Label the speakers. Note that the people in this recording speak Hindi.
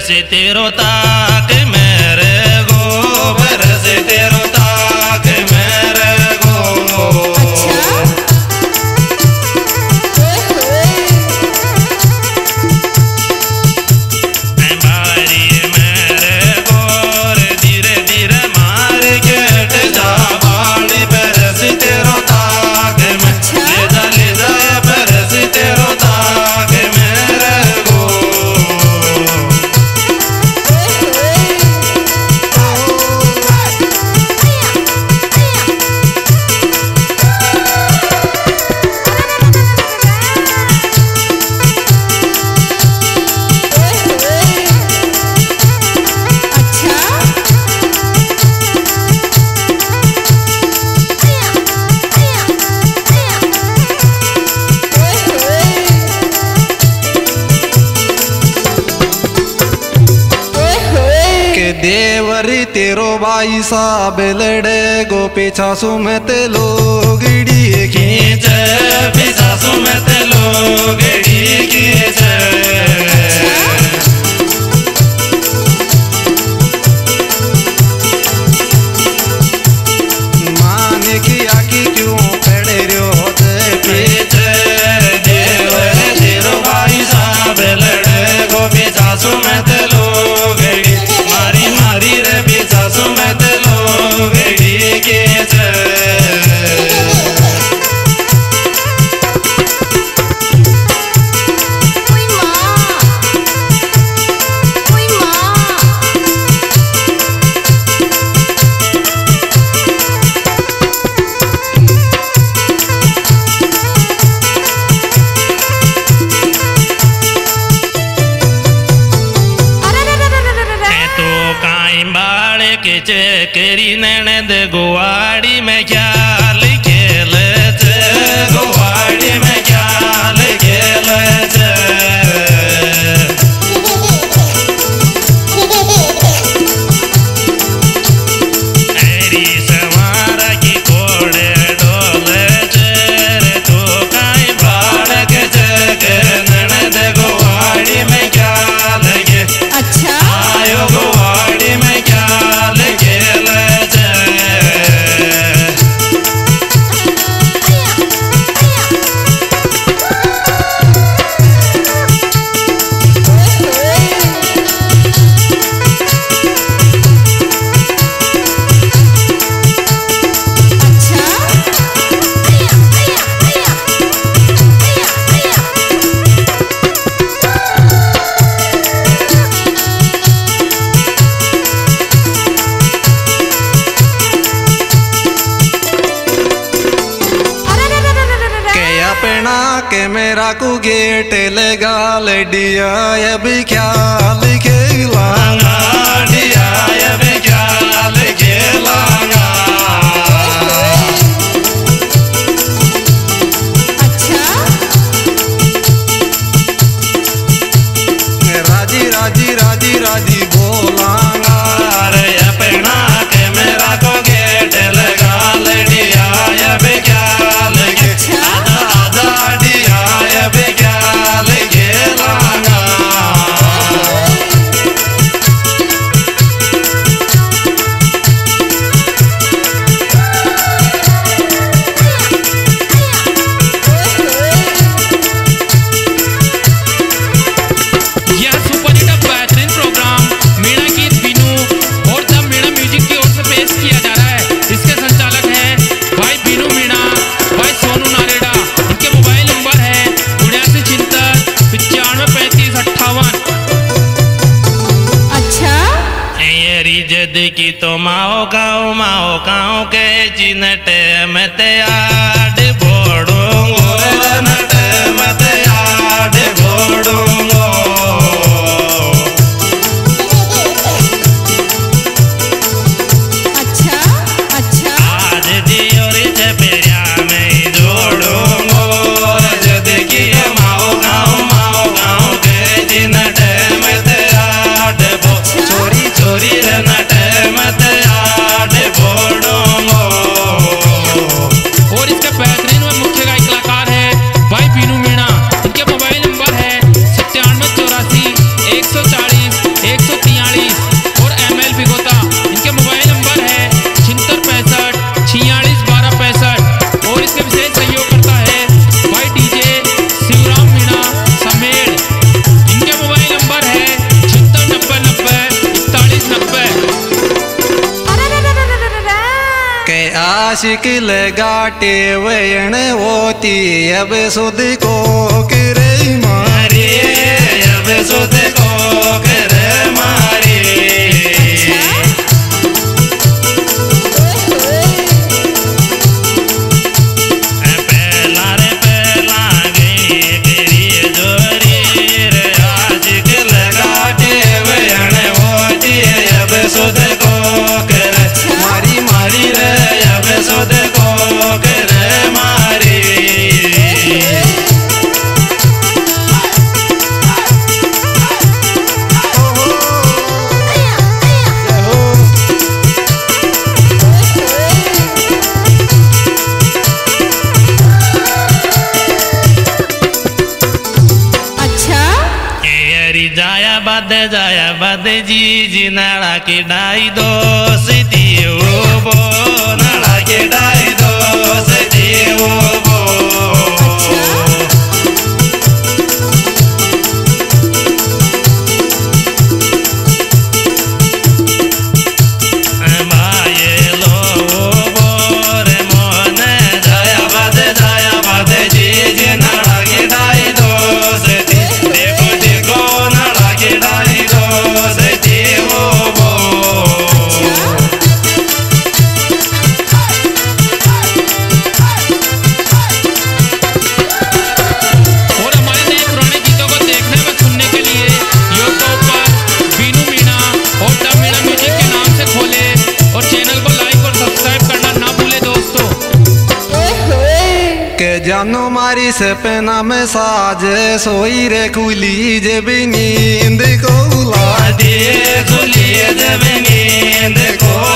Speaker 1: बरसे तेरो ताक मेरे गो, बरसे तेरो ताक मेरे गो। बारी मेरे गोर धीरे धीरे मार के हट जा बाड़ी, बरसे तेरो ताक में ले जा बरसे तेरो ताक मेरे गो।
Speaker 2: देवरी तेरो भाई साहब लड़े गो पीछा सुमत लोगड़ी
Speaker 1: खींच, पीछा सुमत लोगड़ी खींच।
Speaker 2: माने किया कि क्यों पड़े रहो
Speaker 1: पीछे, देवरी तेरो भाई साहब लड़े गो पीछा सुमत लोगड़ी, मारी मारी रे पीछा सुमत लोगड़ी खींच। के चेकरी ननद गुवाड़ी में ख्याल खेल, गुवाड़ी में ख्याल खेल। हरी सवारा की कोड़े डोल रे तो काई बाड़ के चेक ननद गुवाड़ी में ख्याल के।
Speaker 3: अच्छा
Speaker 1: आयो गुवाड़ी में
Speaker 2: के मेरा को गेट लगा लडिया अब ख्याल खेलांगा,
Speaker 1: डिया अब ख्याल खेलांगा।
Speaker 3: अच्छा
Speaker 2: राजी राजी राजी राजी बोलांगा,
Speaker 1: अरे अपना के मेरा को गेट लगा लडिया अब ख्याल की तो माओ गाँव के जिनट मत आड बोड़ूंगो, नट मत आड बोड़ूंगो।
Speaker 3: अच्छा अच्छा
Speaker 1: आज दियो रे चपेरिया में जोड़ूंगो, जद की माओ गाँव के जिनट मत आड बो, चोरी चोरी नट मत आड बोड़ूंगो।
Speaker 4: और इसके बेहतरीन व मुख्य गायक कलाकार है भाई बीनू मीणा। इनके मोबाइल नंबर है
Speaker 2: आशिक लगाटे वयण होती अब सुध को करे मारे
Speaker 1: अब सुध को कर मारे पहला रे पहला गई तेरी जोरी रे आशिक लगाटे वयण होती अब सुध को कर मारी मारी रे अब सुध को कर मारी जाया बद जी नाड़ा के डाई दो सीधी वो नाड़ा के डाई दो सीधी वो
Speaker 2: जानो मारी सपना में साज सोई रे कुली जब नींद को ला
Speaker 1: दे कुली जब नींद को